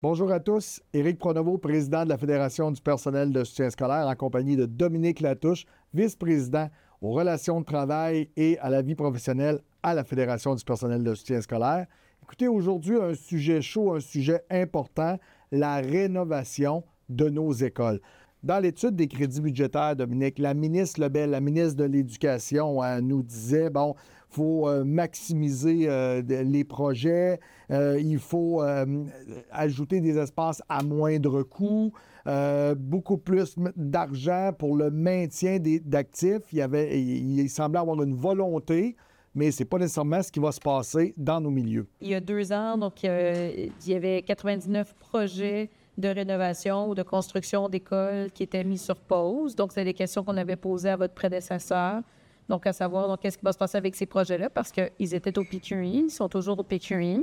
Bonjour à tous, Éric Pronovo, président de la Fédération du personnel de soutien scolaire, en compagnie de Dominique Latouche, vice-président aux relations de travail et à la vie professionnelle à la Fédération du personnel de soutien scolaire. Écoutez, aujourd'hui, un sujet chaud, un sujet important, la rénovation de nos écoles. Dans l'étude des crédits budgétaires, Dominique, la ministre Lebel, la ministre de l'Éducation, nous disait, il faut maximiser les projets, il faut ajouter des espaces à moindre coût, beaucoup plus d'argent pour le maintien d'actifs. Il semblait avoir une volonté, mais ce n'est pas nécessairement ce qui va se passer dans nos milieux. Il y a 2 ans, donc, il y avait 99 projets de rénovation ou de construction d'écoles qui étaient mis sur pause. Donc, c'est des questions qu'on avait posées à votre prédécesseur. Donc, à savoir, donc, qu'est-ce qui va se passer avec ces projets-là, parce qu'ils étaient au PQI, ils sont toujours au PQI.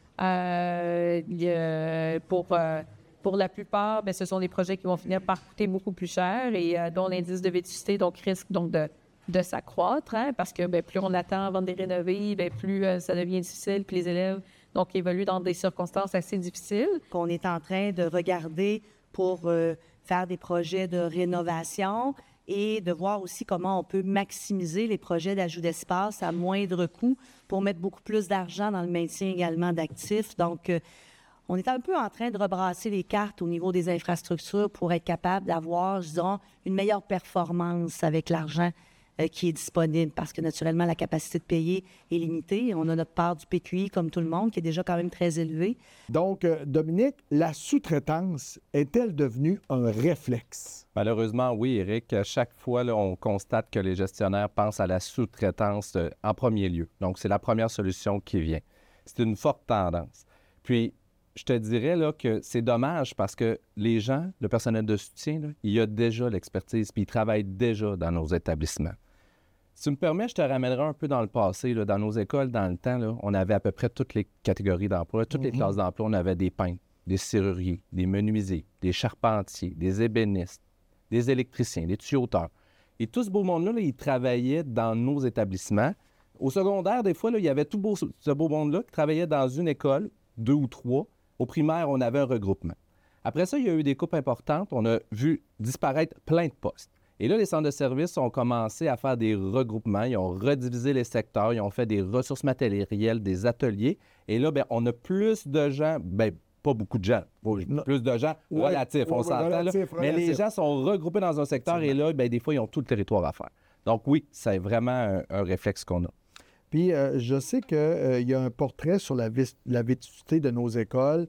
Pour la plupart, ce sont des projets qui vont finir par coûter beaucoup plus cher et dont l'indice de vétusté donc, risque donc, de s'accroître, parce que plus on attend avant de les rénover, plus ça devient difficile, puis les élèves donc évoluent dans des circonstances assez difficiles. On est en train de regarder pour faire des projets de rénovation et de voir aussi comment on peut maximiser les projets d'ajout d'espace à moindre coût pour mettre beaucoup plus d'argent dans le maintien également d'actifs. Donc, on est un peu en train de rebrasser les cartes au niveau des infrastructures pour être capable d'avoir, disons, une meilleure performance avec l'argent qui est disponible, parce que naturellement, la capacité de payer est limitée. On a notre part du PQI, comme tout le monde, qui est déjà quand même très élevée. Donc, Dominique, la sous-traitance est-elle devenue un réflexe? Malheureusement, oui, Éric. Chaque fois, là, on constate que les gestionnaires pensent à la sous-traitance en premier lieu. Donc, c'est la première solution qui vient. C'est une forte tendance. Puis, je te dirais là, que c'est dommage parce que les gens, le personnel de soutien, là, il y a déjà l'expertise puis ils travaillent déjà dans nos établissements. Si tu me permets, je te ramènerai un peu dans le passé. Là. Dans nos écoles, dans le temps, là, on avait à peu près toutes les catégories d'emploi, toutes les classes d'emploi. On avait des peintres, des serruriers, des menuisiers, des charpentiers, des ébénistes, des électriciens, des tuyauteurs. Et tout ce beau monde-là, là, ils travaillaient dans nos établissements. Au secondaire, des fois, là, il y avait tout ce beau monde-là qui travaillait dans une école, 2 ou 3. Au primaire, on avait un regroupement. Après ça, il y a eu des coupes importantes. On a vu disparaître plein de postes. Et là, les centres de services ont commencé à faire des regroupements. Ils ont redivisé les secteurs. Ils ont fait des ressources matérielles, des ateliers. Et là, on a plus de gens, pas beaucoup de gens, plus de gens relatifs, on s'entend. Relatif. Mais les gens sont regroupés dans un secteur et là, des fois, ils ont tout le territoire à faire. Donc oui, c'est vraiment un réflexe qu'on a. Puis, je sais qu'il y a un portrait sur la vétusté de nos écoles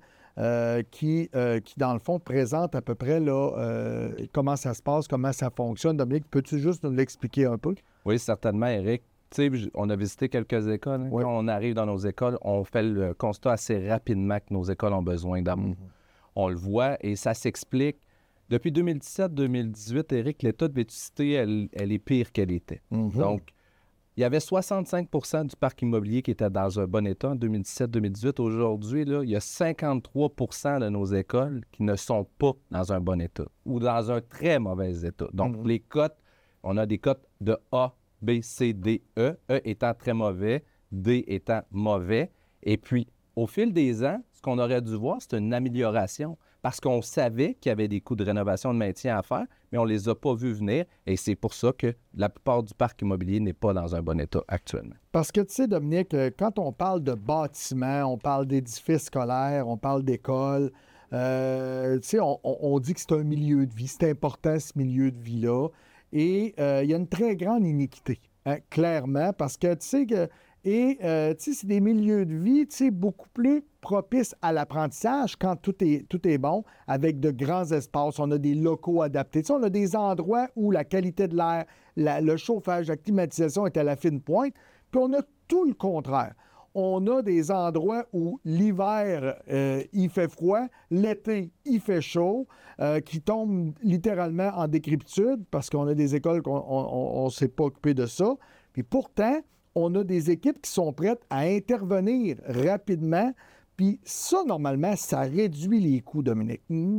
qui, dans le fond, présente à peu près là, comment ça se passe, comment ça fonctionne. Dominique, peux-tu juste nous l'expliquer un peu? Oui, certainement, Éric. Tu sais, on a visité quelques écoles. Hein. Oui. Quand on arrive dans nos écoles, on fait le constat assez rapidement que nos écoles ont besoin d'amour. On le voit et ça s'explique. Depuis 2017-2018, Éric, l'état de vétusté, elle est pire qu'elle était. Donc, il y avait 65 % du parc immobilier qui était dans un bon état en 2017-2018. Aujourd'hui, là, il y a 53 % de nos écoles qui ne sont pas dans un bon état ou dans un très mauvais état. Donc, les cotes, on a des cotes de A, B, C, D, E. E étant très mauvais, D étant mauvais. Et puis, au fil des ans, ce qu'on aurait dû voir, c'est une amélioration parce qu'on savait qu'il y avait des coûts de rénovation de maintien à faire, mais on ne les a pas vus venir et c'est pour ça que la plupart du parc immobilier n'est pas dans un bon état actuellement. Parce que, tu sais, Dominique, quand on parle de bâtiments, on parle d'édifices scolaires, on parle d'écoles, tu sais, on dit que c'est un milieu de vie, c'est important ce milieu de vie-là, et il y a une très grande iniquité, clairement, parce que, tu sais, tu sais, c'est des milieux de vie, tu sais, beaucoup plus propices à l'apprentissage quand tout est bon, avec de grands espaces. On a des locaux adaptés. Tu sais, on a des endroits où la qualité de l'air, le chauffage, la climatisation est à la fine pointe. Puis on a tout le contraire. On a des endroits où l'hiver, il fait froid, l'été, il fait chaud, qui tombent littéralement en décrépitude parce qu'on a des écoles qu'on ne s'est pas occupé de ça. Puis pourtant, on a des équipes qui sont prêtes à intervenir rapidement Puis ça, normalement, ça réduit les coûts, Dominique.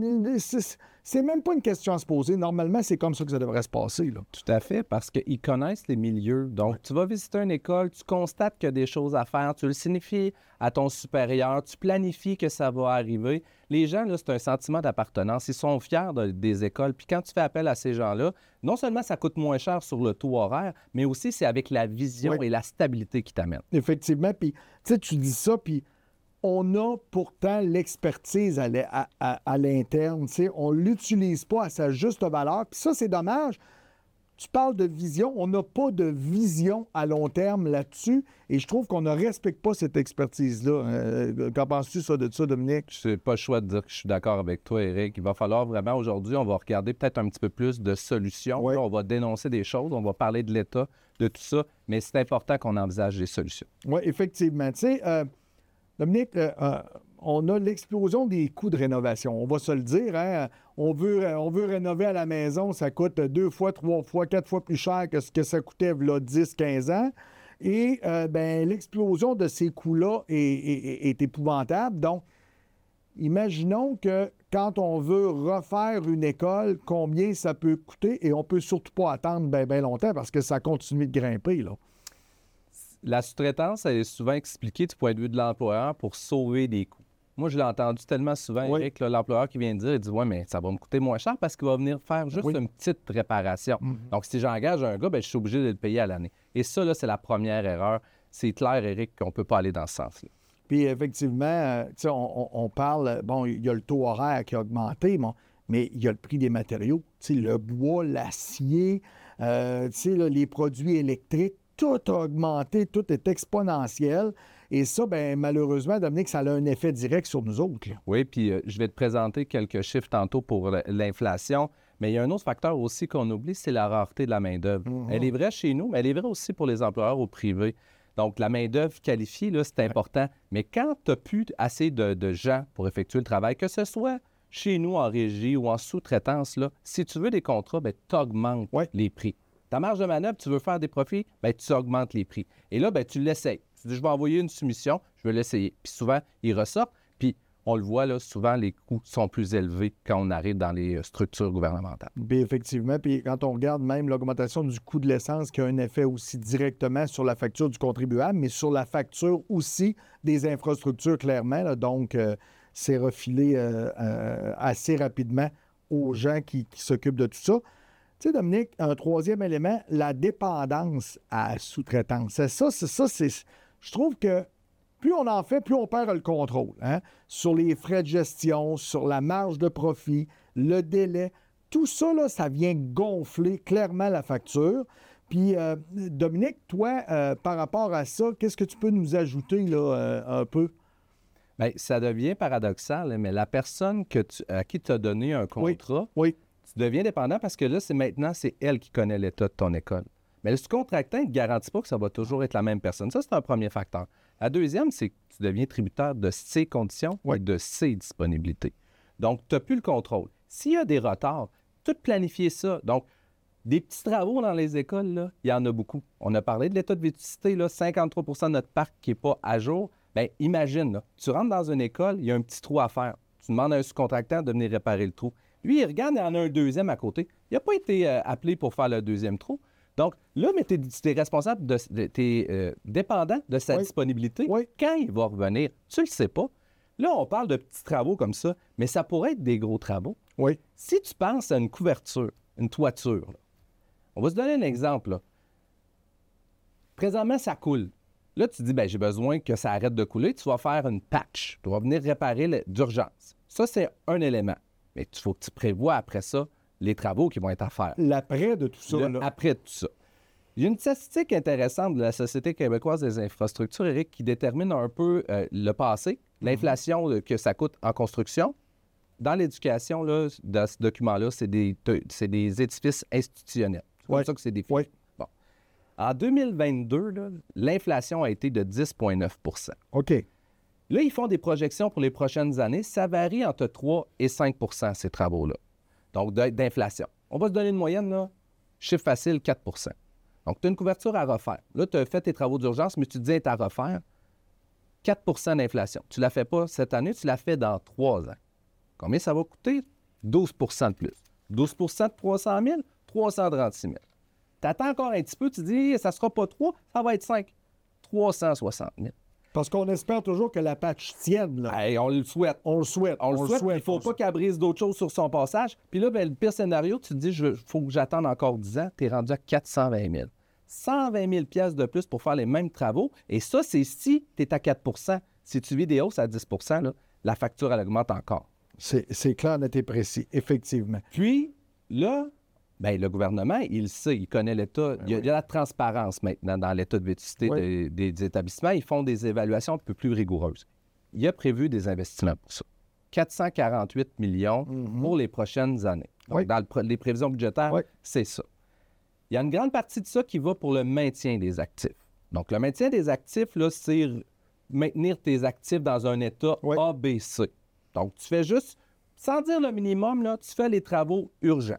C'est même pas une question à se poser. Normalement, c'est comme ça que ça devrait se passer, là. Tout à fait, parce qu'ils connaissent les milieux. Donc, tu vas visiter une école, tu constates qu'il y a des choses à faire, tu le signifies à ton supérieur, tu planifies que ça va arriver. Les gens, là, c'est un sentiment d'appartenance. Ils sont fiers des écoles. Puis quand tu fais appel à ces gens-là, non seulement ça coûte moins cher sur le taux horaire, mais aussi c'est avec la vision et la stabilité qui t'amènent. Effectivement. Puis, tu sais, tu dis ça, puis on a pourtant l'expertise à l'interne. On ne l'utilise pas à sa juste valeur. Puis ça, c'est dommage. Tu parles de vision. On n'a pas de vision à long terme là-dessus. Et je trouve qu'on ne respecte pas cette expertise-là. Qu'en penses-tu de ça, Dominique? C'est pas le choix de dire que je suis d'accord avec toi, Éric. Il va falloir vraiment, aujourd'hui, on va regarder peut-être un petit peu plus de solutions. Oui. Là, on va dénoncer des choses, on va parler de l'État, de tout ça. Mais c'est important qu'on envisage des solutions. Oui, effectivement. Tu sais, Dominique, on a l'explosion des coûts de rénovation. On va se le dire, hein? On veut rénover à la maison, ça coûte 2 fois, 3 fois, 4 fois plus cher que ce que ça coûtait là, 10, 15 ans. Et l'explosion de ces coûts-là est épouvantable. Donc, imaginons que quand on veut refaire une école, combien ça peut coûter, et on ne peut surtout pas attendre bien longtemps parce que ça continue de grimper, là. La sous-traitance, elle est souvent expliquée du point de vue de l'employeur pour sauver des coûts. Moi, je l'ai entendu tellement souvent, Éric, là, l'employeur qui vient de dire, il dit « Ouais, mais ça va me coûter moins cher parce qu'il va venir faire juste une petite réparation. Donc, si j'engage un gars, je suis obligé de le payer à l'année. » Et ça, là, c'est la première erreur. C'est clair, Éric, qu'on ne peut pas aller dans ce sens-là. Puis effectivement, on parle, bon, il y a le taux horaire qui a augmenté, mais il y a le prix des matériaux. Le bois, l'acier, les produits électriques, tout a augmenté, tout est exponentiel. Et ça, malheureusement, Dominique, ça a un effet direct sur nous autres, là. Oui, puis je vais te présenter quelques chiffres tantôt pour l'inflation. Mais il y a un autre facteur aussi qu'on oublie, c'est la rareté de la main-d'œuvre. Elle est vraie chez nous, mais elle est vraie aussi pour les employeurs au privé. Donc, la main-d'œuvre qualifiée, là, c'est important. Mais quand tu n'as plus assez de gens pour effectuer le travail, que ce soit chez nous en régie ou en sous-traitance, là, si tu veux des contrats, tu augmentes les prix. Ta marge de manœuvre, tu veux faire des profits, tu augmentes les prix. Et là, tu l'essayes. Tu dis, je vais envoyer une soumission, je vais l'essayer. Puis souvent, il ressort. Puis on le voit, là, souvent, les coûts sont plus élevés quand on arrive dans les structures gouvernementales. Bien, effectivement. Puis quand on regarde même l'augmentation du coût de l'essence qui a un effet aussi directement sur la facture du contribuable, mais sur la facture aussi des infrastructures, clairement. Là. Donc, c'est refilé assez rapidement aux gens qui s'occupent de tout ça. Tu sais, Dominique, un troisième élément, la dépendance à la sous-traitance. C'est ça. Je trouve que plus on en fait, plus on perd le contrôle, hein? Sur les frais de gestion, sur la marge de profit, le délai. Tout ça, là, ça vient gonfler clairement la facture. Puis, Dominique, toi, par rapport à ça, qu'est-ce que tu peux nous ajouter là, un peu? Bien, ça devient paradoxal, mais la personne à qui tu as donné un contrat, tu deviens dépendant parce que là, c'est elle qui connaît l'état de ton école. Mais le sous-contractant ne te garantit pas que ça va toujours être la même personne. Ça, c'est un premier facteur. La deuxième, c'est que tu deviens tributaire de ses conditions et de ses disponibilités. Donc, tu n'as plus le contrôle. S'il y a des retards, tout planifier ça. Donc, des petits travaux dans les écoles, là, il y en a beaucoup. On a parlé de l'état de vétusté, là, 53 % de notre parc qui n'est pas à jour. Bien, imagine, là, tu rentres dans une école, il y a un petit trou à faire. Tu demandes à un sous-contractant de venir réparer le trou. Lui, il regarde, il y en a un deuxième à côté. Il n'a pas été appelé pour faire le deuxième trou. Donc, là, mais tu es responsable, tu es dépendant de sa disponibilité. Quand il va revenir, tu ne le sais pas. Là, on parle de petits travaux comme ça, mais ça pourrait être des gros travaux. Si tu penses à une couverture, une toiture, là, on va se donner un exemple. Là. Présentement, ça coule. Là, tu dis, j'ai besoin que ça arrête de couler. Tu vas faire une patch. Tu vas venir réparer d'urgence. Ça, c'est un élément. Mais il faut que tu prévois après ça les travaux qui vont être à faire. L'après de tout ça. Après tout ça. Il y a une statistique intéressante de la Société québécoise des infrastructures, Éric, qui détermine un peu le passé, l'inflation que ça coûte en construction. Dans l'éducation, là, dans ce document-là, c'est des édifices institutionnels. C'est comme ça que c'est défini. Bon. En 2022, là, l'inflation a été de 10,9 %. OK. Là, ils font des projections pour les prochaines années. Ça varie entre 3 et 5 % ces travaux-là. Donc, d'inflation. On va se donner une moyenne, là. Chiffre facile, 4 % Donc, tu as une couverture à refaire. Là, tu as fait tes travaux d'urgence, mais tu te dis être à refaire. 4 d'inflation. Tu ne la fais pas cette année, tu la fais dans 3 ans. Combien ça va coûter? 12 de plus. 12 de 300 000, 336 000. Tu attends encore un petit peu, tu dis, ça ne sera pas 3, ça va être 5. 360 000. Parce qu'on espère toujours que la patch tienne. Là. Hey, on le souhaite. On le souhaite. On le souhaite. Il ne faut pas qu'elle brise d'autres choses sur son passage. Puis là, ben, le pire scénario, tu te dis, il faut que j'attende encore 10 ans. Tu es rendu à 420 000. 120 000 pièces de plus pour faire les mêmes travaux. Et ça, c'est si tu es à 4 Si tu vis des hausses à 10 là, la facture, elle augmente encore. C'est clair, net et précis, effectivement. Puis, là, ben, le gouvernement, il le sait, il connaît l'État. Il y a de la transparence maintenant dans l'État de vétusté des établissements. Ils font des évaluations un peu plus rigoureuses. Il a prévu des investissements pour ça. 448 millions pour les prochaines années. Donc, dans les prévisions budgétaires, c'est ça. Il y a une grande partie de ça qui va pour le maintien des actifs. Donc, le maintien des actifs, là, c'est maintenir tes actifs dans un état ABC. Donc, tu fais juste, sans dire le minimum, là, tu fais les travaux urgents.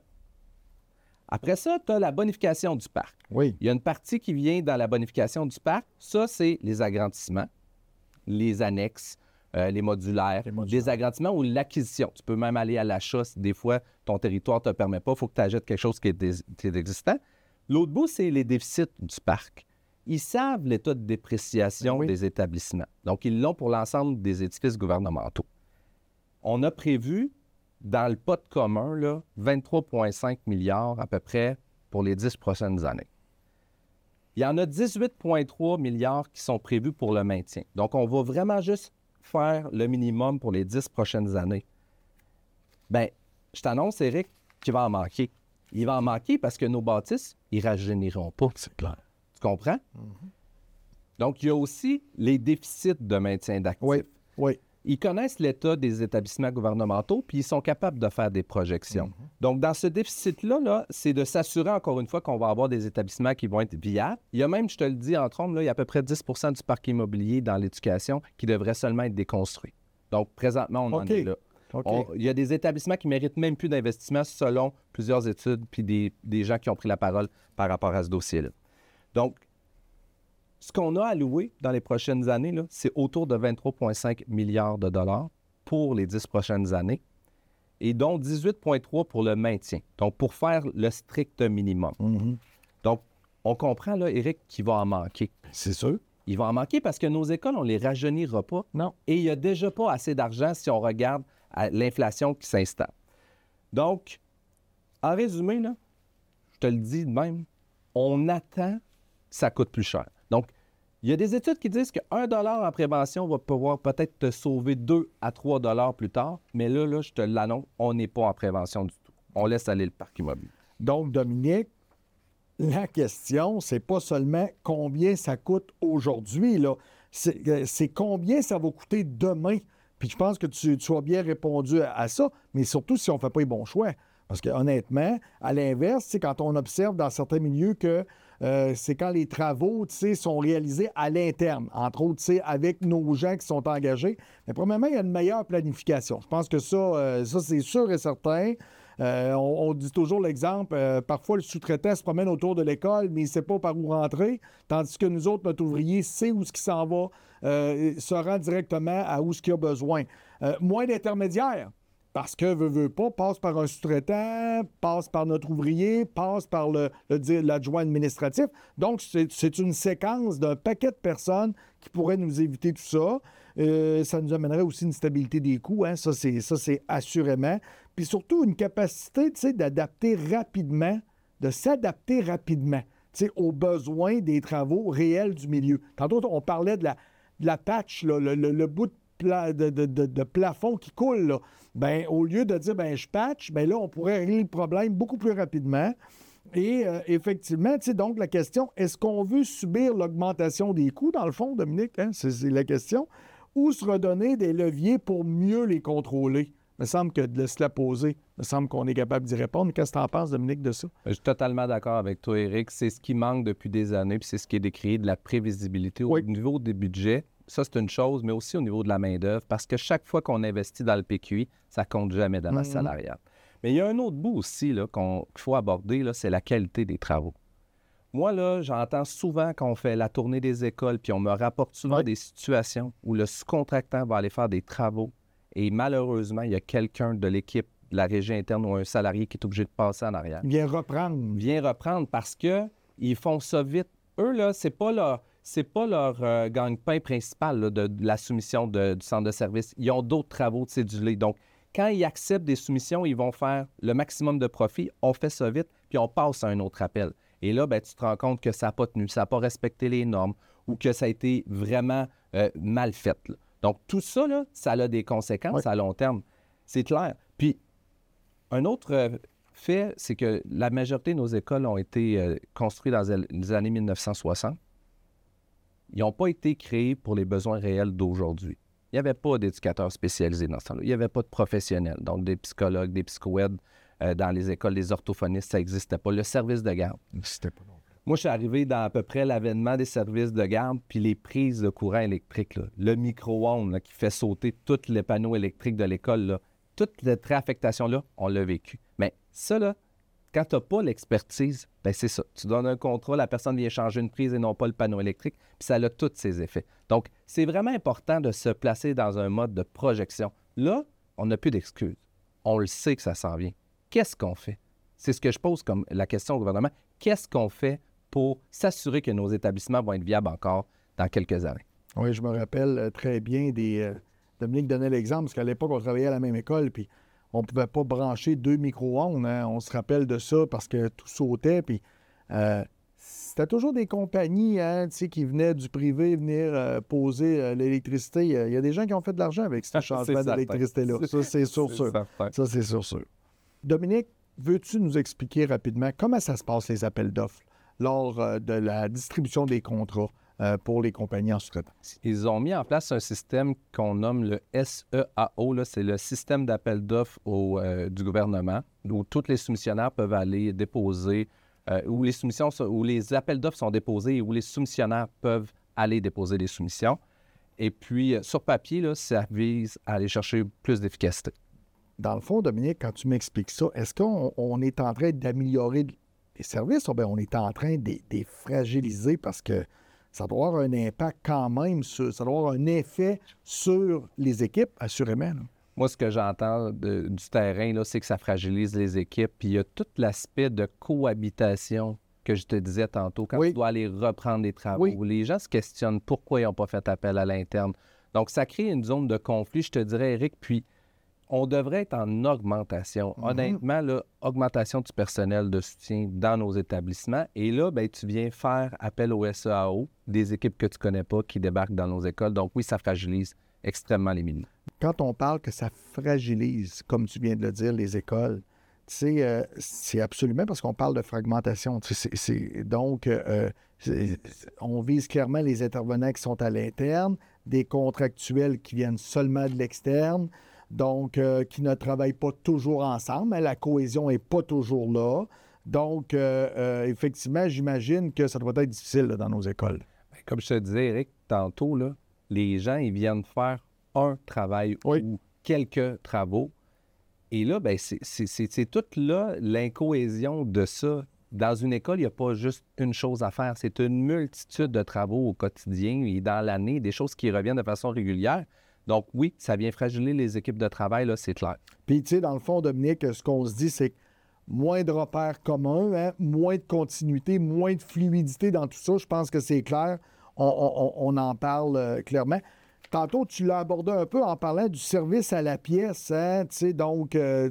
Après ça, tu as la bonification du parc. Oui. Il y a une partie qui vient dans la bonification du parc. Ça, c'est les agrandissements, les annexes, les modulaires, les agrandissements ou l'acquisition. Tu peux même aller à l'achat si des fois ton territoire ne te permet pas. Il faut que tu achètes quelque chose qui est existant. L'autre bout, c'est les déficits du parc. Ils savent l'état de dépréciation des établissements. Donc, ils l'ont pour l'ensemble des édifices gouvernementaux. On a prévu, dans le pot de commun, là, 23,5 milliards à peu près pour les 10 prochaines années. Il y en a 18,3 milliards qui sont prévus pour le maintien. Donc, on va vraiment juste faire le minimum pour les 10 prochaines années. Bien, je t'annonce, Éric, qu'il va en manquer. Il va en manquer parce que nos bâtisses, ils ne rajeuniront pas. C'est clair. Tu comprends? Donc, il y a aussi les déficits de maintien d'actifs. Oui. Ils connaissent l'état des établissements gouvernementaux, puis ils sont capables de faire des projections. Donc, dans ce déficit-là, là, c'est de s'assurer, encore une fois, qu'on va avoir des établissements qui vont être viables. Il y a même, je te le dis, entre autres, là, il y a à peu près 10 du parc immobilier dans l'éducation qui devrait seulement être déconstruit. Donc, présentement, on en est là. Il y a des établissements qui ne méritent même plus d'investissement selon plusieurs études, puis des gens qui ont pris la parole par rapport à ce dossier-là. Donc, ce qu'on a alloué dans les prochaines années, là, c'est autour de 23,5 milliards de dollars pour les 10 prochaines années, et dont 18,3 pour le maintien, donc pour faire le strict minimum. Donc, on comprend, là, Éric, qu'il va en manquer. C'est sûr. Il va en manquer parce que nos écoles, on ne les rajeunira pas. Non. Et il n'y a déjà pas assez d'argent si on regarde à l'inflation qui s'installe. Donc, en résumé, là, je te le dis de même, on attend que ça coûte plus cher. Donc, il y a des études qui disent que 1 $ en prévention va pouvoir peut-être te sauver 2 à 3 $ plus tard, mais là, je te l'annonce, on n'est pas en prévention du tout. On laisse aller le parc immobilier. Donc, Dominique, la question, c'est pas seulement combien ça coûte aujourd'hui, là. C'est combien ça va coûter demain. Puis je pense que tu as bien répondu à ça, mais surtout si on ne fait pas les bons choix. Parce que honnêtement, à l'inverse, quand on observe dans certains milieux que c'est quand les travaux sont réalisés à l'interne, entre autres avec nos gens qui sont engagés, mais premièrement, il y a une meilleure planification. Je pense que ça c'est sûr et certain. On dit toujours l'exemple, parfois le sous-traitant se promène autour de l'école, mais il ne sait pas par où rentrer, tandis que nous autres, notre ouvrier sait où ce qui s'en va, se rend directement à où ce qu'il a besoin. Moins d'intermédiaires. Parce que, veut pas, passe par un sous-traitant, passe par notre ouvrier, passe par l'adjoint administratif. Donc, c'est une séquence d'un paquet de personnes qui pourraient nous éviter tout ça. Ça nous amènerait aussi une stabilité des coûts, hein? Ça, c'est assurément. Puis surtout, une capacité, d'adapter rapidement, de s'adapter rapidement, aux besoins des travaux réels du milieu. Tantôt, on parlait de la patch, là, le bout de plafond qui coule, là. Ben, au lieu de dire, je patch, là, on pourrait régler le problème beaucoup plus rapidement. Et effectivement, donc la question, est-ce qu'on veut subir l'augmentation des coûts, dans le fond, Dominique? Hein? C'est la question. Ou se redonner des leviers pour mieux les contrôler? Il me semble que de se la poser, il me semble qu'on est capable d'y répondre. Qu'est-ce que tu en penses, Dominique, de ça? Je suis totalement d'accord avec toi, Éric. C'est ce qui manque depuis des années, puis c'est ce qui est décrit, de la prévisibilité au niveau des budgets. Ça, c'est une chose, mais aussi au niveau de la main-d'œuvre, parce que chaque fois qu'on investit dans le PQI, ça ne compte jamais dans la salariale. Mais il y a un autre bout aussi là, qu'il faut aborder, là, c'est la qualité des travaux. Moi, là, j'entends souvent qu'on fait la tournée des écoles, puis on me rapporte souvent des situations où le sous-contractant va aller faire des travaux et malheureusement, il y a quelqu'un de l'équipe de la régie interne ou un salarié qui est obligé de passer en arrière. Il vient reprendre. Vient reprendre parce qu'ils font ça vite. Eux, là, c'est pas leur gagne-pain principal là, de la soumission du centre de service. Ils ont d'autres travaux de cédulés. Donc, quand ils acceptent des soumissions, ils vont faire le maximum de profit. On fait ça vite, puis on passe à un autre appel. Et là, ben, tu te rends compte que ça n'a pas tenu, ça n'a pas respecté les normes ou que ça a été vraiment mal fait. Là. Donc, tout ça, là, ça a des conséquences à long terme. C'est clair. Puis, un autre fait, c'est que la majorité de nos écoles ont été construites dans les années 1960. Ils n'ont pas été créés pour les besoins réels d'aujourd'hui. Il n'y avait pas d'éducateurs spécialisés dans ce temps-là. Il n'y avait pas de professionnels, donc des psychologues, des psychoèdes dans les écoles, des orthophonistes, ça n'existait pas. Le service de garde. C'était pas non plus. Moi, je suis arrivé dans à peu près l'avènement des services de garde, puis les prises de courant électrique, là, le micro-ondes là, qui fait sauter tous les panneaux électriques de l'école, là, toute cette réaffectation-là, on l'a vécu. Mais ça, là, quand tu n'as pas l'expertise, bien c'est ça. Tu donnes un contrat, la personne vient changer une prise et non pas le panneau électrique, puis ça a tous ses effets. Donc, c'est vraiment important de se placer dans un mode de projection. Là, on n'a plus d'excuses. On le sait que ça s'en vient. Qu'est-ce qu'on fait? C'est ce que je pose comme la question au gouvernement. Qu'est-ce qu'on fait pour s'assurer que nos établissements vont être viables encore dans quelques années? Oui, je me rappelle très bien Dominique donnait l'exemple, parce qu'à l'époque, on travaillait à la même école, puis on ne pouvait pas brancher 2 micro-ondes. Hein. On se rappelle de ça parce que tout sautait. Puis c'était toujours des compagnies qui venaient du privé venir poser l'électricité. Il y a des gens qui ont fait de l'argent avec ce changement d'électricité-là. Ça, c'est sûr. Ça, c'est sûr. Dominique, veux-tu nous expliquer rapidement comment ça se passe, les appels d'offres, lors de la distribution des contrats pour les compagnies en sous-traitance? Ils ont mis en place un système qu'on nomme le SEAO. Là, c'est le système d'appel d'offres du gouvernement, où tous les soumissionnaires peuvent aller déposer, où les appels d'offres sont déposés et où les soumissionnaires peuvent aller déposer des soumissions. Et puis, sur papier, là, ça vise à aller chercher plus d'efficacité. Dans le fond, Dominique, quand tu m'expliques ça, est-ce qu'on est en train d'améliorer les services ou bien on est en train de les fragiliser parce que ça doit avoir un impact quand même, ça doit avoir un effet sur les équipes, assurément. Là. Moi, ce que j'entends du terrain, là, c'est que ça fragilise les équipes. Puis il y a tout l'aspect de cohabitation que je te disais tantôt. Quand tu dois aller reprendre les travaux, les gens se questionnent pourquoi ils n'ont pas fait appel à l'interne. Donc, ça crée une zone de conflit, je te dirais, Éric. Puis, on devrait être en augmentation. Honnêtement, là, augmentation du personnel de soutien dans nos établissements. Et là, bien, tu viens faire appel au SEAO, des équipes que tu ne connais pas qui débarquent dans nos écoles. Donc oui, ça fragilise extrêmement les milieux. Quand on parle que ça fragilise, comme tu viens de le dire, les écoles, tu sais, c'est absolument parce qu'on parle de fragmentation. Donc, on vise clairement les intervenants qui sont à l'interne, des contractuels qui viennent seulement de l'externe, donc qui ne travaillent pas toujours ensemble. Hein, la cohésion n'est pas toujours là. Donc, effectivement, j'imagine que ça doit être difficile là, dans nos écoles. Comme je te disais, Éric, tantôt, là, les gens, ils viennent faire un travail ou quelques travaux. Et là, bien, c'est toute là l'incohésion de ça. Dans une école, il n'y a pas juste une chose à faire. C'est une multitude de travaux au quotidien et dans l'année, des choses qui reviennent de façon régulière. Donc oui, ça vient fragiliser les équipes de travail, là, c'est clair. Puis, tu sais, dans le fond, Dominique, ce qu'on se dit, c'est que moins de repères communs, hein, moins de continuité, moins de fluidité dans tout ça. Je pense que c'est clair. On en parle clairement. Tantôt, tu l'as abordé un peu en parlant du service à la pièce. Hein, donc,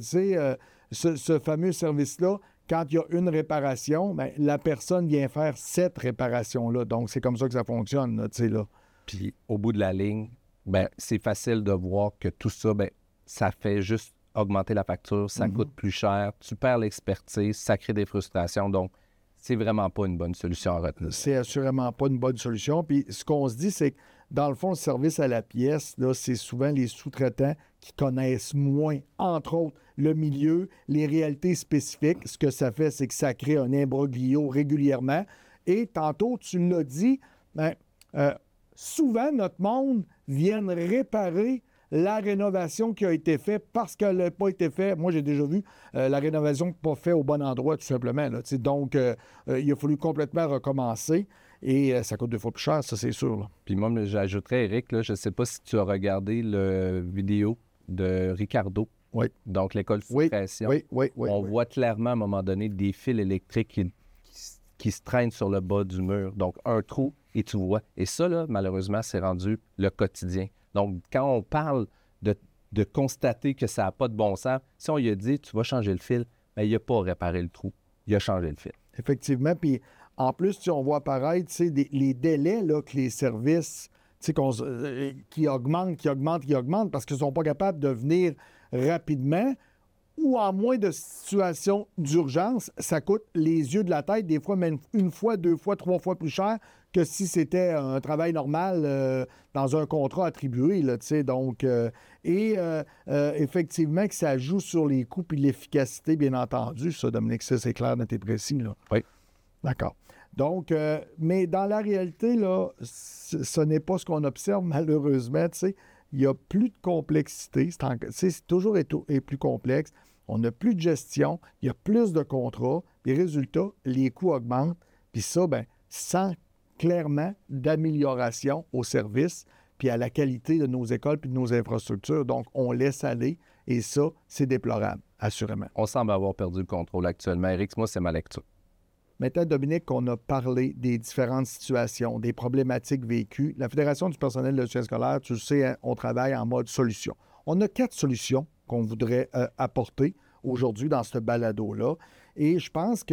ce fameux service-là, quand il y a une réparation, bien, la personne vient faire cette réparation-là. Donc, c'est comme ça que ça fonctionne. Là. Puis, au bout de la ligne, bien, c'est facile de voir que tout ça, bien, ça fait juste augmenter la facture, ça coûte plus cher, tu perds l'expertise, ça crée des frustrations. Donc, c'est vraiment pas une bonne solution à retenir. C'est assurément pas une bonne solution. Puis ce qu'on se dit, c'est que dans le fond, le service à la pièce, là, c'est souvent les sous-traitants qui connaissent moins, entre autres, le milieu, les réalités spécifiques. Ce que ça fait, c'est que ça crée un imbroglio régulièrement. Et tantôt, tu l'as dit, souvent, notre monde vient réparer la rénovation qui a été faite parce qu'elle n'a pas été faite. Moi, j'ai déjà vu la rénovation pas faite au bon endroit, tout simplement. Là, donc, il a fallu complètement recommencer et ça coûte 2 fois plus cher, ça, c'est sûr. Là. Puis moi, j'ajouterais, Éric, là, je ne sais pas si tu as regardé la vidéo de Ricardo. Oui. Donc, l'école filtration. Oui. On voit clairement, à un moment donné, des fils électriques qui se traînent sur le bas du mur. Donc, un trou et tu vois. Et ça, là, malheureusement, c'est rendu le quotidien. Donc, quand on parle de constater que ça n'a pas de bon sens, si on lui a dit, tu vas changer le fil, bien, il n'a pas réparé le trou. Il a changé le fil. Effectivement. Puis, en plus, on voit apparaître les délais là, que les services qui augmentent parce qu'ils ne sont pas capables de venir rapidement ou en moins de situations d'urgence, ça coûte les yeux de la tête, des fois même 1 fois, 2 fois, 3 fois plus cher que si c'était un travail normal dans un contrat attribué. Là, donc, effectivement, que ça joue sur les coûts et l'efficacité, bien entendu. Ça, Dominique, ça, c'est clair, net et précis. Là. Oui. D'accord. Donc, mais dans la réalité, là, ce n'est pas ce qu'on observe, malheureusement. Il n'y a plus de complexité. C'est toujours plus complexe. On n'a plus de gestion. Il y a plus de contrats. Les résultats, les coûts augmentent. Puis ça, bien, sans clairement d'amélioration au service puis à la qualité de nos écoles puis de nos infrastructures. Donc, on laisse aller. Et ça, c'est déplorable, assurément. On semble avoir perdu le contrôle actuellement. Éric, moi, c'est ma lecture. Maintenant, Dominique, qu'on a parlé des différentes situations, des problématiques vécues, la Fédération du personnel de soutien scolaire, tu le sais, hein, on travaille en mode solution. On a 4 solutions qu'on voudrait apporter aujourd'hui dans ce balado-là. Et je pense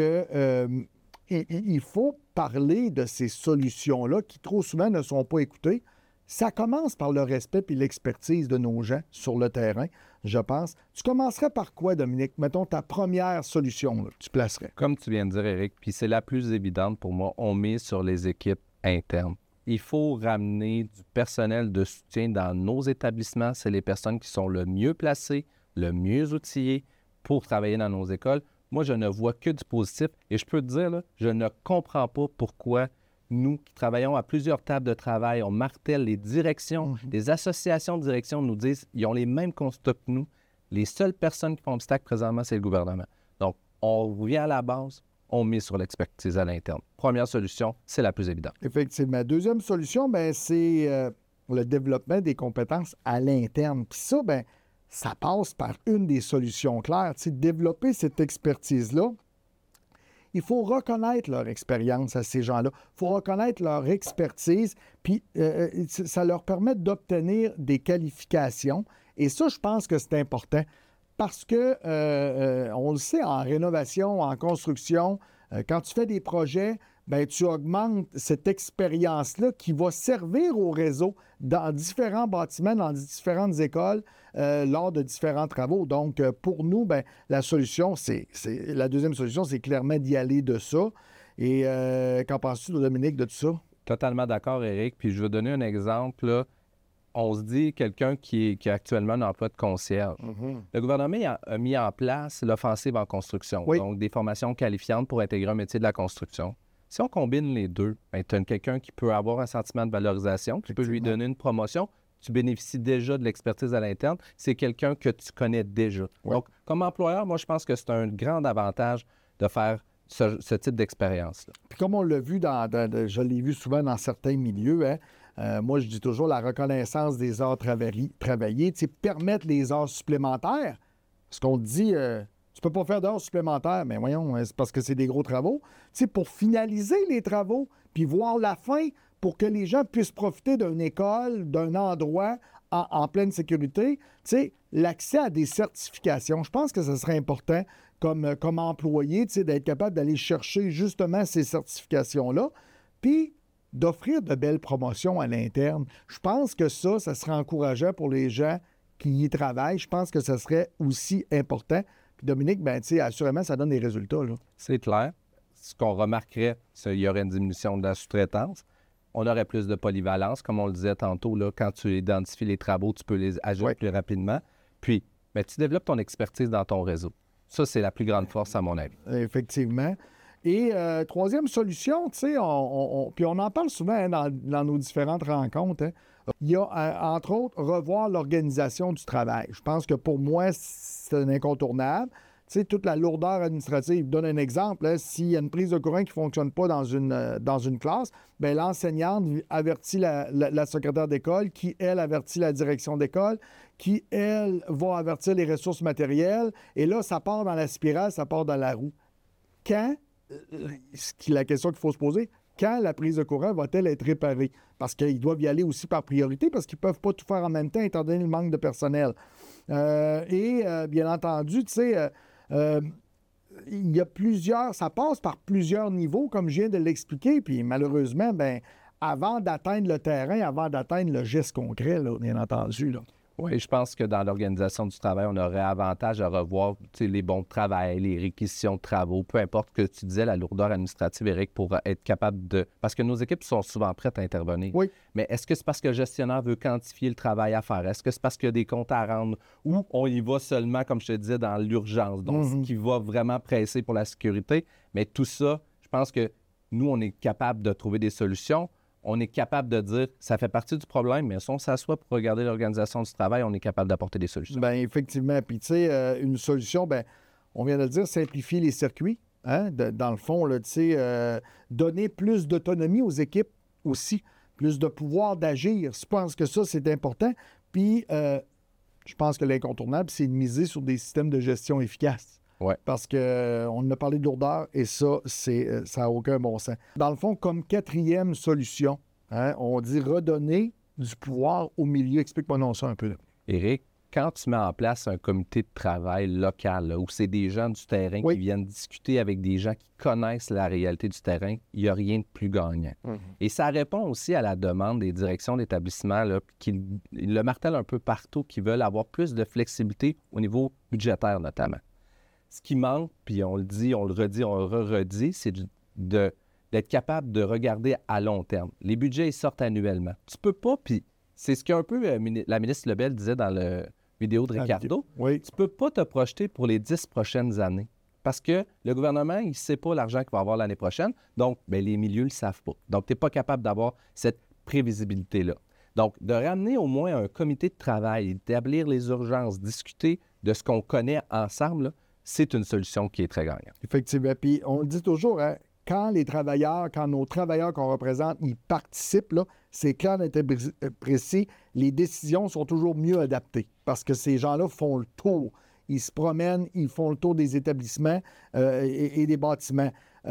qu'il faut parler de ces solutions-là qui, trop souvent, ne sont pas écoutées. Ça commence par le respect et l'expertise de nos gens sur le terrain, je pense. Tu commencerais par quoi, Dominique? Mettons ta première solution là, que tu placerais. Comme tu viens de dire, Éric, puis c'est la plus évidente pour moi, on mise sur les équipes internes. Il faut ramener du personnel de soutien dans nos établissements. C'est les personnes qui sont le mieux placées, le mieux outillées pour travailler dans nos écoles. Moi, je ne vois que du positif et je peux te dire, là, je ne comprends pas pourquoi nous qui travaillons à plusieurs tables de travail, on martèle les directions, les associations de direction nous disent ils ont les mêmes constats que nous. Les seules personnes qui font obstacle présentement, c'est le gouvernement. Donc, on revient à la base, on met sur l'expertise à l'interne. Première solution, c'est la plus évidente. Effectivement. Deuxième solution, bien, c'est le développement des compétences à l'interne. Puis ça, bien, ça passe par une des solutions claires. Tu sais, développer cette expertise-là, il faut reconnaître leur expérience à ces gens-là. Il faut reconnaître leur expertise, puis ça leur permet d'obtenir des qualifications. Et ça, je pense que c'est important parce que, on le sait, en rénovation, en construction, quand tu fais des projets, bien, tu augmentes cette expérience-là qui va servir au réseau dans différents bâtiments, dans différentes écoles, lors de différents travaux. Donc, pour nous, bien, la solution, la deuxième solution, c'est clairement d'y aller de ça. Et qu'en penses-tu, Dominique, de tout ça? Totalement d'accord, Éric. Puis je vais donner un exemple. Là. On se dit quelqu'un qui a actuellement un emploi de concierge. Le gouvernement a mis en place l'offensive en construction, donc des formations qualifiantes pour intégrer un métier de la construction. Si on combine les deux, tu as quelqu'un qui peut avoir un sentiment de valorisation, qui peut lui donner une promotion, tu bénéficies déjà de l'expertise à l'interne, c'est quelqu'un que tu connais déjà. Donc, comme employeur, moi, je pense que c'est un grand avantage de faire ce type d'expérience-là. Puis comme on l'a vu, je l'ai vu souvent dans certains milieux, hein, moi, je dis toujours la reconnaissance des heures travaillées, permettre les heures supplémentaires. Parce qu'on dit, tu peux pas faire d'heures supplémentaires, mais voyons, c'est parce que c'est des gros travaux. Pour finaliser les travaux, puis voir la fin pour que les gens puissent profiter d'une école, d'un endroit en pleine sécurité, l'accès à des certifications. Je pense que ce serait important comme employé, d'être capable d'aller chercher justement ces certifications-là, puis d'offrir de belles promotions à l'interne. Je pense que ça serait encourageant pour les gens qui y travaillent. Je pense que ça serait aussi important. Puis Dominique, assurément, ça donne des résultats. Là. C'est clair. Ce qu'on remarquerait, c'est qu'il y aurait une diminution de la sous-traitance. On aurait plus de polyvalence, comme on le disait tantôt. Là, quand tu identifies les travaux, tu peux les ajouter plus rapidement. Puis, tu développes ton expertise dans ton réseau. Ça, c'est la plus grande force, à mon avis. Effectivement. Et troisième solution, puis on en parle souvent hein, dans nos différentes rencontres, hein, Il y a, entre autres, revoir l'organisation du travail. Je pense que pour moi, c'est un incontournable. Tu sais, toute la lourdeur administrative. Je donne un exemple. Là, s'il y a une prise de courant qui ne fonctionne pas dans une classe, bien, l'enseignante avertit la secrétaire d'école, qui, elle, avertit la direction d'école, qui, elle, va avertir les ressources matérielles. Et là, ça part dans la spirale, ça part dans la roue. Quand, la question qu'il faut se poser, quand la prise de courant va-t-elle être réparée? Parce qu'ils doivent y aller aussi par priorité, parce qu'ils ne peuvent pas tout faire en même temps, étant donné le manque de personnel. Bien entendu, tu sais, il y a plusieurs, ça passe par plusieurs niveaux, comme je viens de l'expliquer, puis malheureusement, bien, avant d'atteindre le terrain, avant d'atteindre le geste concret, là, bien entendu, là. Oui, je pense que dans l'organisation du travail, on aurait avantage à revoir les bons de travail, les réquisitions de travaux, peu importe ce que tu disais, la lourdeur administrative, Éric, pour être capable de... Parce que nos équipes sont souvent prêtes à intervenir. Oui. Mais est-ce que c'est parce que le gestionnaire veut quantifier le travail à faire? Est-ce que c'est parce qu'il y a des comptes à rendre ou on y va seulement, comme je te disais, dans l'urgence? Donc, ce qui va vraiment presser pour la sécurité. Mais tout ça, je pense que nous, on est capable de trouver des solutions. On est capable de dire ça fait partie du problème, mais si on s'assoit pour regarder l'organisation du travail, on est capable d'apporter des solutions. Bien, effectivement. Puis, tu sais, une solution, bien, on vient de le dire, simplifier les circuits. Hein? Dans le fond, tu sais, donner plus d'autonomie aux équipes aussi, plus de pouvoir d'agir. Je pense que ça, c'est important. Puis, je pense que l'incontournable, c'est de miser sur des systèmes de gestion efficaces. Ouais. Parce qu'on a parlé de lourdeur et ça, ça n'a aucun bon sens. Dans le fond, comme quatrième solution, hein, on dit redonner du pouvoir au milieu. Explique-moi ça un peu. Là. Éric, quand tu mets en place un comité de travail local, là, où c'est des gens du terrain Oui. qui viennent discuter avec des gens qui connaissent la réalité du terrain, il n'y a rien de plus gagnant. Et ça répond aussi à la demande des directions d'établissement là, qui le martèlent un peu partout, qui veulent avoir plus de flexibilité au niveau budgétaire notamment. Ce qui manque, puis on le dit, on le redit, on le redit, c'est d'être capable de regarder à long terme. Les budgets, ils sortent annuellement. Tu peux pas, puis c'est ce qu'un peu la ministre Lebel disait dans la vidéo de Ricardo. Oui. Tu peux pas te projeter pour les 10 prochaines années parce que le gouvernement, il ne sait pas l'argent qu'il va avoir l'année prochaine. Donc, bien, les milieux ne le savent pas. Donc, tu n'es pas capable d'avoir cette prévisibilité-là. Donc, de ramener au moins un comité de travail, établir les urgences, discuter de ce qu'on connaît ensemble, là, c'est une solution qui est très gagnante. Effectivement. Puis on le dit toujours, hein, quand nos travailleurs qu'on représente, ils participent, là, c'est clair, net et précis, les décisions sont toujours mieux adaptées parce que ces gens-là font le tour. Ils se promènent, ils font le tour des établissements et des bâtiments.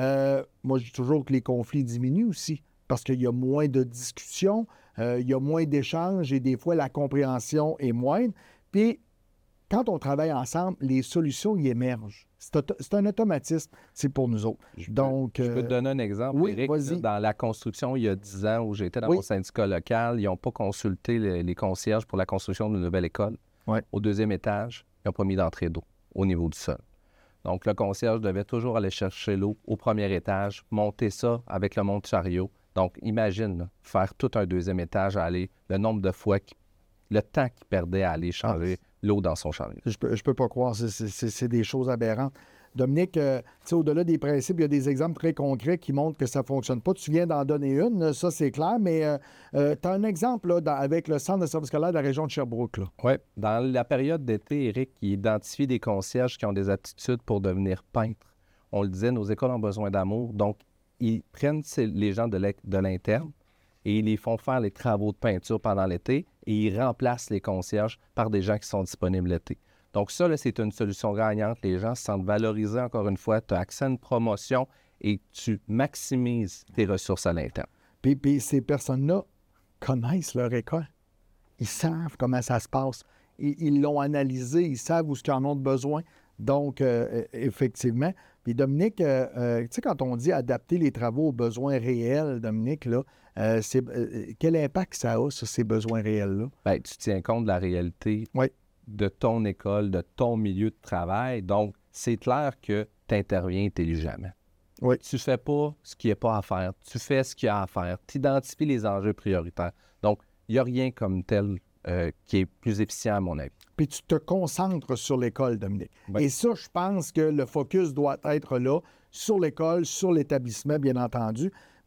Moi, je dis toujours que les conflits diminuent aussi parce qu'il y a moins de discussions, il y a moins d'échanges et des fois, la compréhension est moindre. Puis, quand on travaille ensemble, les solutions y émergent. C'est un automatisme, c'est pour nous autres. Je peux te donner un exemple, oui, Éric. vas-y. Dans la construction, il y a 10 ans, où j'étais dans mon syndicat local, ils n'ont pas consulté les concierges pour la construction d'une nouvelle école. Oui. Au deuxième étage, ils n'ont pas mis d'entrée d'eau au niveau du sol. Donc, le concierge devait toujours aller chercher l'eau au premier étage, monter ça avec le monte-chariot. Donc, imagine, là, faire tout un deuxième étage, aller le nombre de fois, le temps qu'il perdait à aller changer l'eau dans son chariot. Je peux pas croire, c'est des choses aberrantes. Dominique, au-delà des principes, il y a des exemples très concrets qui montrent que ça ne fonctionne pas. Tu viens d'en donner une, ça c'est clair, mais tu as un exemple là, avec le centre de service scolaire de la région de Sherbrooke. Oui. Dans la période d'été, Éric, il identifie des concierges qui ont des aptitudes pour devenir peintres. On le disait, nos écoles ont besoin d'amour, donc ils prennent les gens de l'interne et ils les font faire les travaux de peinture pendant l'été et ils remplacent les concierges par des gens qui sont disponibles l'été. Donc ça, là, c'est une solution gagnante. Les gens se sentent valorisés, encore une fois. Tu as accès à une promotion et tu maximises tes ressources à l'interne. Puis ces personnes-là connaissent leur école. Ils savent comment ça se passe. Ils l'ont analysé. Ils savent où ils en ont besoin. Donc, effectivement. Puis Dominique, tu sais, quand on dit adapter les travaux aux besoins réels, Dominique, là, quel impact ça a sur ces besoins réels-là? Bien, tu tiens compte de la réalité de ton école, de ton milieu de travail. Donc, c'est clair que tu interviens intelligemment. Oui. Tu ne fais pas ce qu'il n'y a pas à faire. Tu fais ce qu'il y a à faire. Tu identifies les enjeux prioritaires. Donc, il n'y a rien comme tel qui est plus efficient, à mon avis. Puis tu te concentres sur l'école, Dominique. Oui. Et ça, je pense que le focus doit être là, sur l'école, sur l'établissement, bien entendu.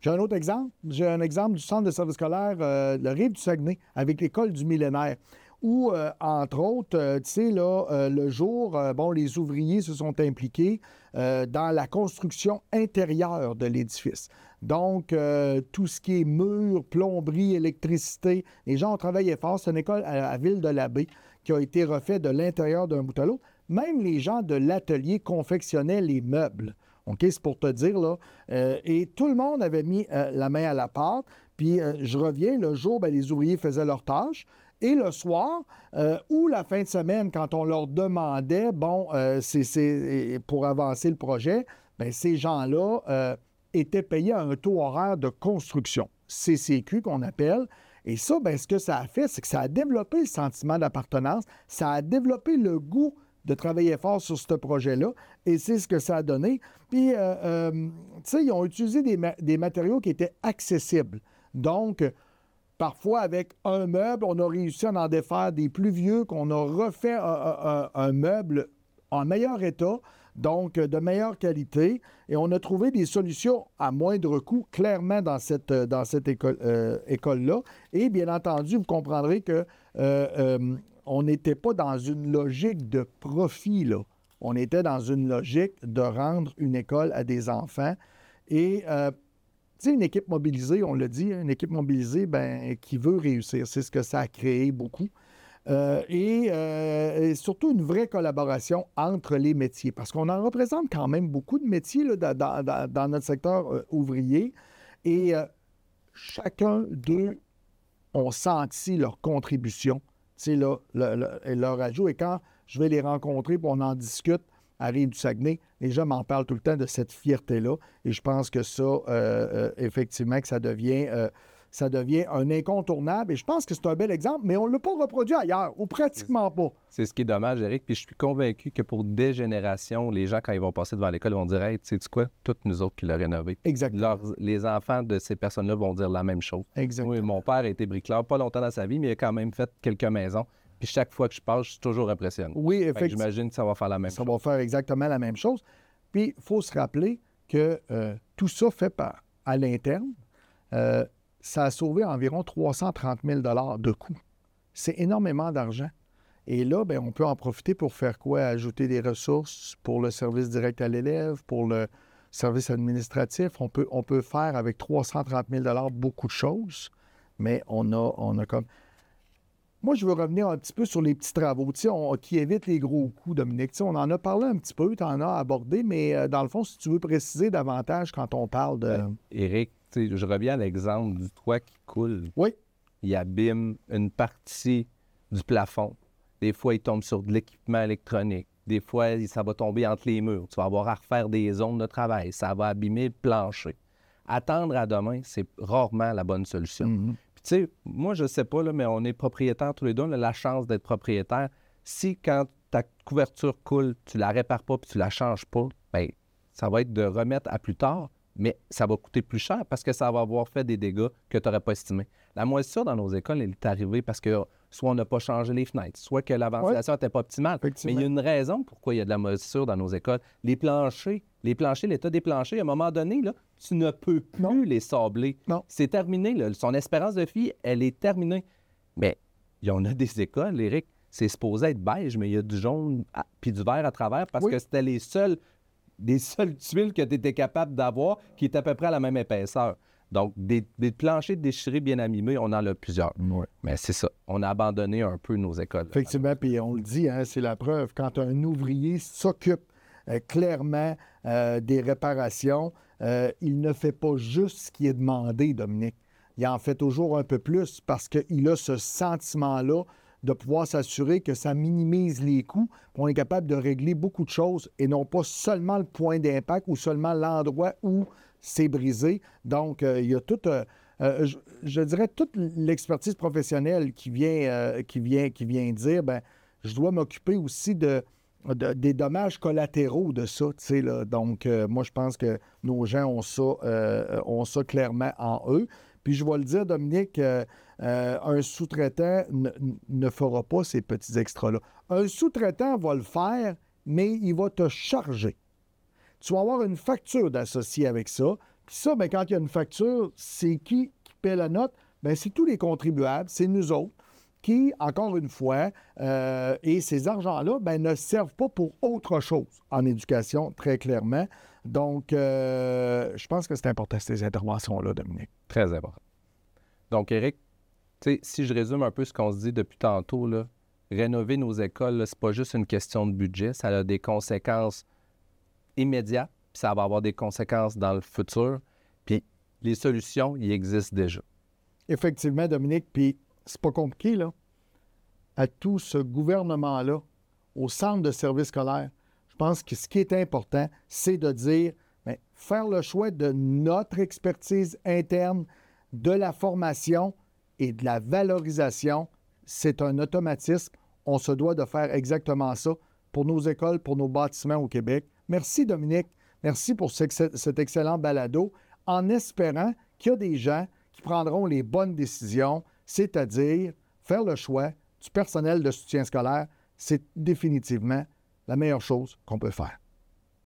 J'ai un autre exemple. J'ai un exemple du centre de service scolaire, le Rive du Saguenay, avec l'école du millénaire, où, entre autres, tu sais, là, le jour, les ouvriers se sont impliqués dans la construction intérieure de l'édifice. Donc, tout ce qui est murs, plomberie, électricité, les gens ont travaillé fort. C'est une école à Ville-de-la-Baie qui a été refaite de l'intérieur d'un bout à l'autre. Même les gens de l'atelier confectionnaient les meubles. OK, c'est pour te dire, là. Et tout le monde avait mis la main à la pâte. Puis, je reviens, le jour, les ouvriers faisaient leurs tâches. Et le soir, ou la fin de semaine, quand on leur demandait, c'est pour avancer le projet, ces gens-là étaient payés à un taux horaire de construction, CCQ qu'on appelle. Et ça, ce que ça a fait, c'est que ça a développé le sentiment d'appartenance, ça a développé le goût de travailler fort sur ce projet-là, et c'est ce que ça a donné. Puis, tu sais, ils ont utilisé des matériaux qui étaient accessibles. Donc, parfois, avec un meuble, on a réussi à en défaire des plus vieux, qu'on a refait un meuble en meilleur état, donc de meilleure qualité, et on a trouvé des solutions à moindre coût, clairement, dans cette école-là. Et bien entendu, vous comprendrez que on n'était pas dans une logique de profit, là. On était dans une logique de rendre une école à des enfants. Et, tu sais, une équipe mobilisée, on l'a dit, une équipe mobilisée qui veut réussir. C'est ce que ça a créé beaucoup. Et surtout une vraie collaboration entre les métiers, parce qu'on en représente quand même beaucoup de métiers là, dans notre secteur ouvrier. Et chacun d'eux ont senti leur contribution, tu sais, leur ajout. Et quand je vais les rencontrer, puis on en discute à Rive-du-Saguenay, les gens m'en parlent tout le temps de cette fierté-là. Et je pense que ça, effectivement, que ça devient un incontournable. Et je pense que c'est un bel exemple, mais on ne l'a pas reproduit ailleurs, ou pratiquement pas. C'est ce qui est dommage, Éric. Puis je suis convaincu que pour des générations, les gens, quand ils vont passer devant l'école, vont dire « Hey, tu sais quoi? Toutes nous autres qui l'ont rénové. » Exactement. Les enfants de ces personnes-là vont dire la même chose. Exactement. Oui, mon père a été bricoleur pas longtemps dans sa vie, mais il a quand même fait quelques maisons. Puis chaque fois que je passe, je suis toujours impressionné. Oui, effectivement. J'imagine que ça va faire la même chose. Ça va faire exactement la même chose. Puis, il faut se rappeler que tout ça fait à l'interne, ça a sauvé environ 330 000 $ de coûts. C'est énormément d'argent. Et là, on peut en profiter pour faire quoi? Ajouter des ressources pour le service direct à l'élève, pour le service administratif. On peut faire avec 330 000 $ beaucoup de choses, mais on a comme... Moi, je veux revenir un petit peu sur les petits travaux qui évitent les gros coûts, Dominique. Tu sais, on en a parlé un petit peu, tu en as abordé, mais dans le fond, si tu veux préciser davantage quand on parle de... Éric, je reviens à l'exemple du toit qui coule. Oui. Il abîme une partie du plafond. Des fois, il tombe sur de l'équipement électronique. Des fois, ça va tomber entre les murs. Tu vas avoir à refaire des zones de travail. Ça va abîmer le plancher. Attendre à demain, c'est rarement la bonne solution. Mm-hmm. Tu sais, moi, je ne sais pas, là, mais on est propriétaires tous les deux. On a la chance d'être propriétaire. Si, quand ta couverture coule, tu la répares pas puis tu la changes pas, bien, ça va être de remettre à plus tard, mais ça va coûter plus cher parce que ça va avoir fait des dégâts que tu n'aurais pas estimés. La moisissure dans nos écoles, elle est arrivée parce que soit on n'a pas changé les fenêtres, soit que la ventilation n'était pas optimale. Mais il y a une raison pourquoi il y a de la moisissure dans nos écoles. Les planchers, l'état des planchers, à un moment donné, là, tu ne peux plus les sabler. Non. C'est terminé. Là. Son espérance de vie, elle est terminée. Mais il y en a des écoles, Éric, c'est supposé être beige, mais il y a du jaune puis du vert à travers parce que c'était des seules tuiles que tu étais capable d'avoir qui étaient à peu près à la même épaisseur. Donc, des planchers déchirés bien abîmés, on en a plusieurs. Oui. Mais c'est ça. On a abandonné un peu nos écoles. Effectivement, puis on le dit, c'est la preuve. Quand un ouvrier s'occupe clairement des réparations, il ne fait pas juste ce qui est demandé, Dominique. Il en fait toujours un peu plus parce qu'il a ce sentiment-là de pouvoir s'assurer que ça minimise les coûts. On est capable de régler beaucoup de choses et non pas seulement le point d'impact ou seulement l'endroit où c'est brisé. Donc, il y a toute, je dirais, toute l'expertise professionnelle qui vient dire, je dois m'occuper aussi des dommages collatéraux de ça. Là. Donc, moi, je pense que nos gens ont ça clairement en eux. Puis, je vais le dire, Dominique, un sous-traitant ne fera pas ces petits extras-là. Un sous-traitant va le faire, mais il va te charger. Tu vas avoir une facture d'associé avec ça. Puis ça, bien, quand il y a une facture, c'est qui paie la note? Bien, c'est tous les contribuables, c'est nous autres qui, encore une fois, et ces argents-là, bien, ne servent pas pour autre chose en éducation, très clairement. Donc, je pense que c'est important, ces interventions-là, Dominique. Très important. Donc, Éric, tu sais, si je résume un peu ce qu'on se dit depuis tantôt, là, rénover nos écoles, là, c'est pas juste une question de budget, ça a des conséquences immédiates, puis ça va avoir des conséquences dans le futur. Puis les solutions, ils existent déjà. Effectivement, Dominique, puis c'est pas compliqué, là. À tout ce gouvernement-là, au centre de services scolaires, je pense que ce qui est important, c'est de dire, bien, faire le choix de notre expertise interne, de la formation et de la valorisation, c'est un automatisme. On se doit de faire exactement ça pour nos écoles, pour nos bâtiments au Québec. Merci, Dominique. Merci pour cet excellent balado, en espérant qu'il y a des gens qui prendront les bonnes décisions, c'est-à-dire faire le choix du personnel de soutien scolaire. C'est définitivement la meilleure chose qu'on peut faire.